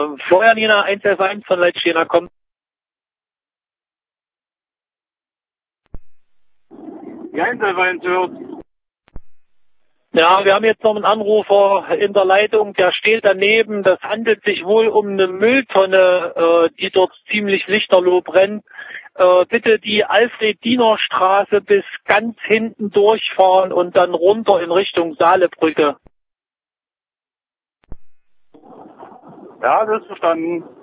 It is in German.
Florian Jena 111 von Leitstehner kommt. Ja, 111 hört. Ja, wir haben jetzt noch einen Anrufer in der Leitung, der steht daneben. Das handelt sich wohl um eine Mülltonne, die dort ziemlich lichterloh brennt. Bitte die Alfred-Diener-Straße bis ganz hinten durchfahren und dann runter in Richtung Saalebrücke. Ja, das ist verstanden.